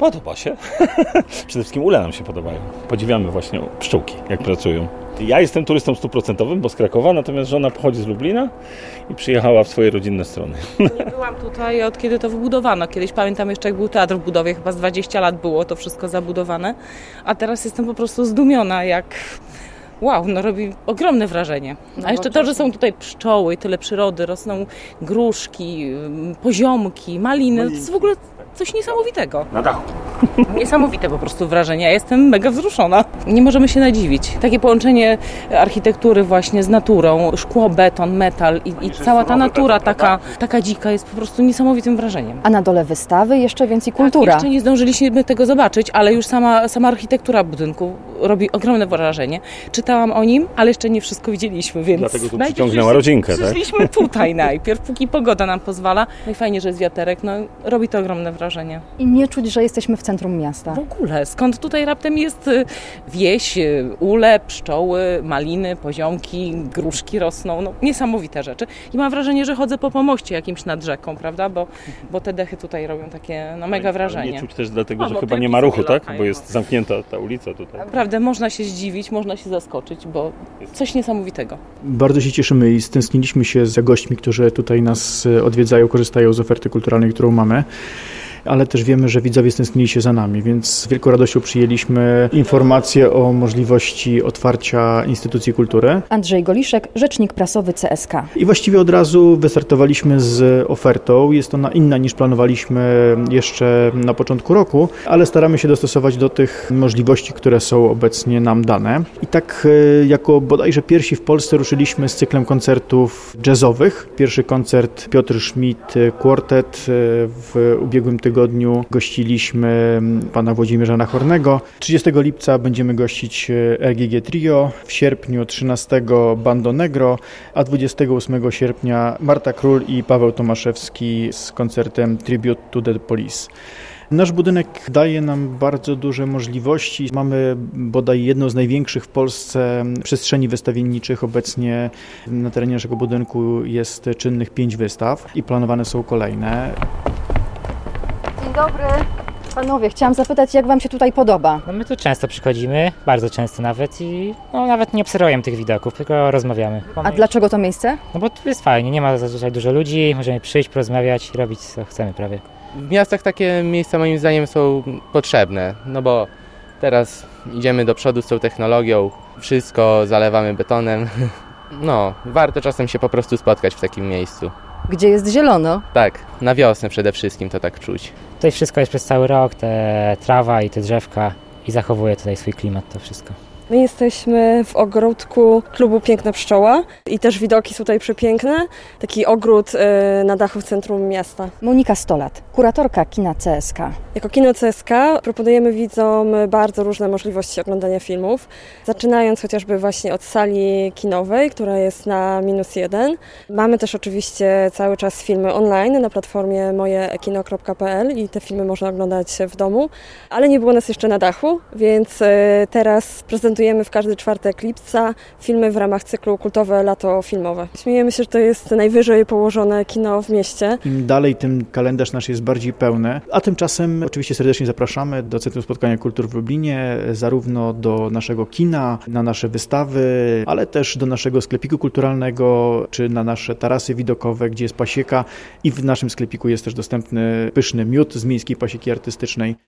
Podoba się. Przede wszystkim ule nam się podobają. Podziwiamy właśnie pszczółki, jak pracują. Ja jestem turystą 100%, bo z Krakowa, natomiast żona pochodzi z Lublina i przyjechała w swoje rodzinne strony. Nie byłam tutaj od kiedy to wybudowano. Kiedyś pamiętam jeszcze, jak był teatr w budowie, chyba z 20 lat było to wszystko zabudowane, a teraz jestem po prostu zdumiona, jak... Wow, no robi ogromne wrażenie. A jeszcze to, że są tutaj pszczoły, tyle przyrody, rosną gruszki, poziomki, maliny, to jest w ogóle coś niesamowitego. Na dachu. Niesamowite po prostu wrażenie. Ja jestem mega wzruszona. Nie możemy się nadziwić. Takie połączenie architektury właśnie z naturą, szkło, beton, metal i cała ta natura taka dzika jest po prostu niesamowitym wrażeniem. A na dole wystawy jeszcze więcej kultura. Tak, jeszcze nie zdążyliśmy tego zobaczyć, ale już sama architektura budynku robi ogromne wrażenie. Czytałam o nim, ale jeszcze nie wszystko widzieliśmy, więc... Dlatego tu przyciągnęła rodzinkę, tak? Przyszliśmy tutaj najpierw, póki pogoda nam pozwala. No i fajnie, że jest wiaterek, no robi to ogromne wrażenie. I nie czuć, że jesteśmy w centrum miasta. W ogóle, skąd tutaj raptem jest wieś, ule, pszczoły, maliny, poziomki, gruszki rosną, no niesamowite rzeczy. I mam wrażenie, że chodzę po pomoście jakimś nad rzeką, prawda, bo te dechy tutaj robią takie mega wrażenie. Nie czuć też dlatego, że chyba nie ma ruchu, tak? Bo jest zamknięta ta ulica tutaj. Naprawdę, można się zdziwić, można się zaskoczyć, bo coś niesamowitego. Bardzo się cieszymy i stęskniliśmy się za gośćmi, którzy tutaj nas odwiedzają, korzystają z oferty kulturalnej, którą mamy. Ale też wiemy, że widzowie stęsknili się za nami, więc z wielką radością przyjęliśmy informację o możliwości otwarcia instytucji kultury. Andrzej Goliszek, rzecznik prasowy CSK. I właściwie od razu wystartowaliśmy z ofertą. Jest ona inna niż planowaliśmy jeszcze na początku roku, ale staramy się dostosować do tych możliwości, które są obecnie nam dane. I tak jako bodajże pierwsi w Polsce ruszyliśmy z cyklem koncertów jazzowych. Pierwszy koncert Piotr Schmidt Quartet w ubiegłym tygodniu gościliśmy pana Włodzimierza Nachornego. 30 lipca będziemy gościć RGG Trio, w sierpniu 13 Bando Negro, a 28 sierpnia Marta Król i Paweł Tomaszewski z koncertem Tribute to the Police. Nasz budynek daje nam bardzo duże możliwości. Mamy bodaj jedną z największych w Polsce przestrzeni wystawienniczych. Obecnie na terenie naszego budynku jest czynnych 5 wystaw i planowane są kolejne. Dzień dobry. Panowie, chciałam zapytać, jak wam się tutaj podoba? No my tu często przychodzimy, bardzo często nawet i nawet nie obserwujemy tych widoków, tylko rozmawiamy. A dlaczego to miejsce? No bo tu jest fajnie, nie ma zazwyczaj dużo ludzi, możemy przyjść, porozmawiać, robić co chcemy prawie. W miastach takie miejsca moim zdaniem są potrzebne, no bo teraz idziemy do przodu z tą technologią, wszystko zalewamy betonem. No, warto czasem się po prostu spotkać w takim miejscu. Gdzie jest zielono? Tak, na wiosnę przede wszystkim to tak czuć. Tutaj wszystko jest przez cały rok, te trawa i te drzewka i zachowuje tutaj swój klimat to wszystko. My jesteśmy w ogródku klubu Piękna Pszczoła i też widoki są tutaj przepiękne. Taki ogród na dachu w centrum miasta. Monika Stolat, kuratorka kina CSK. Jako kino CSK proponujemy widzom bardzo różne możliwości oglądania filmów, zaczynając chociażby właśnie od sali kinowej, która jest na -1. Mamy też oczywiście cały czas filmy online na platformie mojeekino.pl i te filmy można oglądać w domu, ale nie było nas jeszcze na dachu, więc teraz prezentujemy w każdy czwartek lipca filmy w ramach cyklu Kultowe Lato Filmowe. Śmiejemy się, że to jest najwyżej położone kino w mieście. Im dalej, tym kalendarz nasz jest bardziej pełny, a tymczasem oczywiście serdecznie zapraszamy do Centrum Spotkania Kultur w Lublinie, zarówno do naszego kina, na nasze wystawy, ale też do naszego sklepiku kulturalnego, czy na nasze tarasy widokowe, gdzie jest pasieka i w naszym sklepiku jest też dostępny pyszny miód z miejskiej pasieki artystycznej.